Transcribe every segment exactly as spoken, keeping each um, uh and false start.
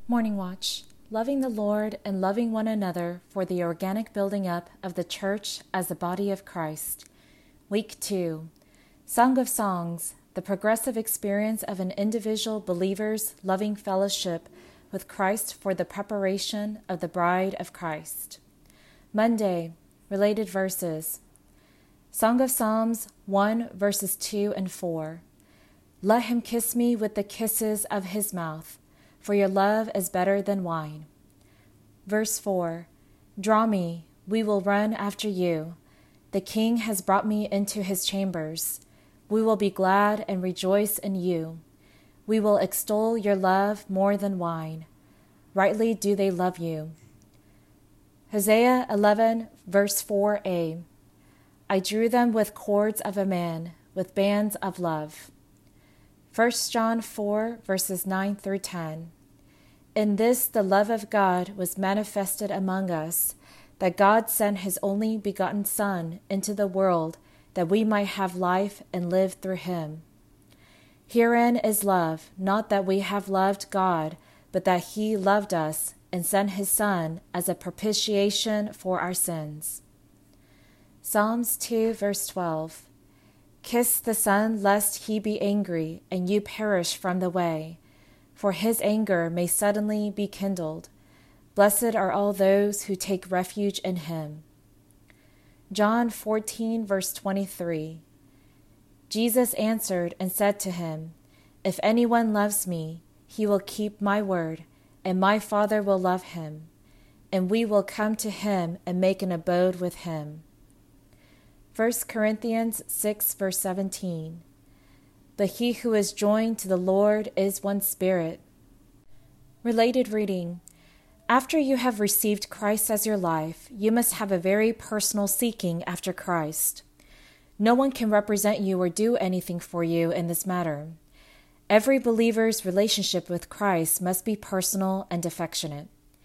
Morning Watch, loving the Lord and loving one another for the organic building up of the church as the body of Christ. Week two, Song of Songs, the progressive experience of an individual believer's loving fellowship with Christ for the preparation of the bride of Christ. Monday, related verses. Song of Psalms one, verses two and four. Let him kiss me with the kisses of his mouth, for your love is better than wine. Verse four. Draw me, we will run after you. The King has brought me into his chambers. We will be glad and rejoice in you. We will extol your love more than wine. Rightly do they love you. Hosea eleven, verse four a. I drew them with cords of a man, with bands of love. First John four, verses nine through ten. In this the love of God was manifested among us, that God sent his only begotten Son into the world, that we might have life and live through him. Herein is love, not that we have loved God, but that he loved us and sent his Son as a propitiation for our sins. Psalms two, verse twelve. Kiss the Son, lest he be angry, and you perish from the way, for his anger may suddenly be kindled. Blessed are all those who take refuge in him. John fourteen, verse twenty-three. Jesus answered and said to him, If anyone loves me, he will keep my word, and my Father will love him, and we will come to him and make an abode with him. First Corinthians six, verse seventeen. But he who is joined to the Lord is one spirit. Related reading. After you have received Christ as your life, you must have a very personal seeking after Christ. No one can represent you or do anything for you in this matter. Every believer's relationship with Christ must be personal and affectionate.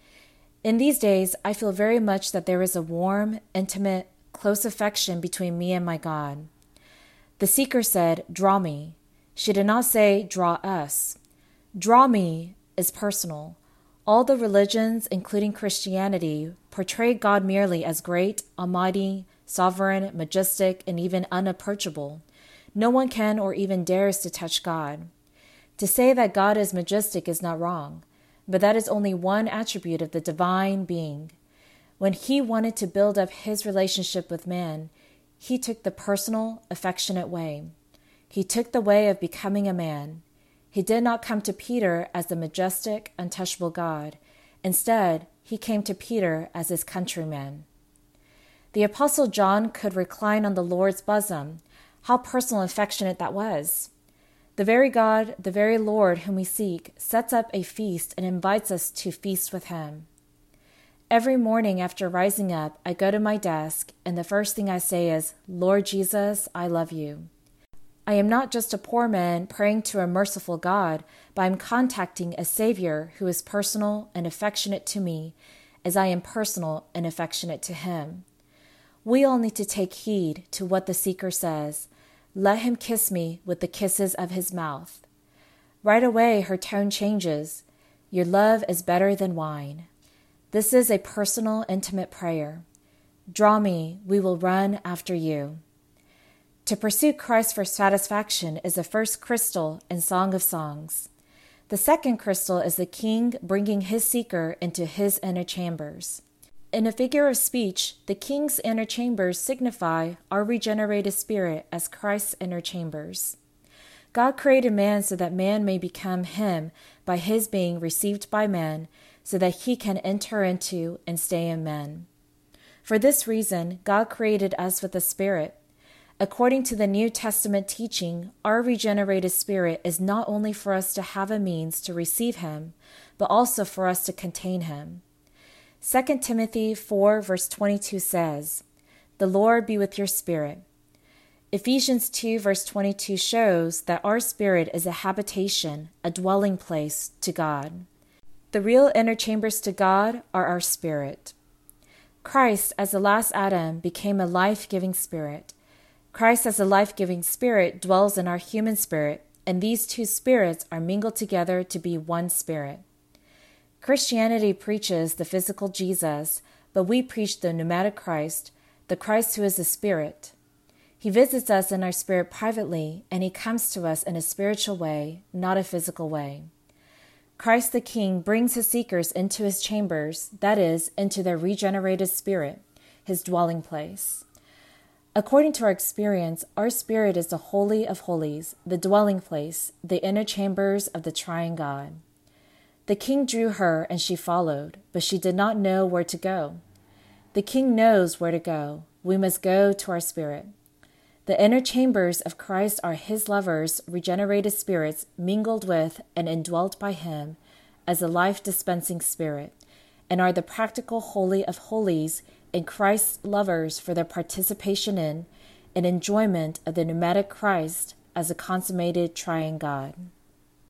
In these days, I feel very much that there is a warm, intimate, close affection between me and my God. The seeker said, draw me. She did not say, draw us. Draw me is personal. All the religions, including Christianity, portray God merely as great, almighty, sovereign, majestic, and even unapproachable. No one can or even dares to touch God. To say that God is majestic is not wrong, but that is only one attribute of the divine being. When he wanted to build up his relationship with man, he took the personal, affectionate way. He took the way of becoming a man. He did not come to Peter as the majestic, untouchable God. Instead, he came to Peter as his countryman. The Apostle John could recline on the Lord's bosom. How personal and affectionate that was. The very God, the very Lord whom we seek, sets up a feast and invites us to feast with him. Every morning after rising up, I go to my desk, and the first thing I say is, Lord Jesus, I love you. I am not just a poor man praying to a merciful God, but I am contacting a Savior who is personal and affectionate to me, as I am personal and affectionate to him. We all need to take heed to what the seeker says. Let him kiss me with the kisses of his mouth. Right away, her tone changes. Your love is better than wine. This is a personal, intimate prayer. Draw me, we will run after you. To pursue Christ for satisfaction is the first crystal in Song of Songs. The second crystal is the King bringing his seeker into his inner chambers. In a figure of speech, the King's inner chambers signify our regenerated spirit as Christ's inner chambers. God created man so that man may become him by his being received by man, so that he can enter into and stay in men. For this reason, God created us with a spirit. According to the New Testament teaching, our regenerated spirit is not only for us to have a means to receive him, but also for us to contain him. Second Timothy four, verse twenty-two says, The Lord be with your spirit. Ephesians two, verse twenty-two shows that our spirit is a habitation, a dwelling place to God. The real inner chambers to God are our spirit. Christ, as the last Adam, became a life-giving spirit. Christ, as a life-giving spirit, dwells in our human spirit, and these two spirits are mingled together to be one spirit. Christianity preaches the physical Jesus, but we preach the pneumatic Christ, the Christ who is the Spirit. He visits us in our spirit privately, and he comes to us in a spiritual way, not a physical way. Christ the King brings his seekers into his chambers, that is, into their regenerated spirit, his dwelling place. According to our experience, our spirit is the Holy of Holies, the dwelling place, the inner chambers of the Triune God. The King drew her, and she followed, but she did not know where to go. The King knows where to go. We must go to our spirit. The inner chambers of Christ are his lovers, regenerated spirits, mingled with and indwelt by him as a life-dispensing spirit, and are the practical Holy of Holies in Christ's lovers for their participation in and enjoyment of the pneumatic Christ as a consummated triune God.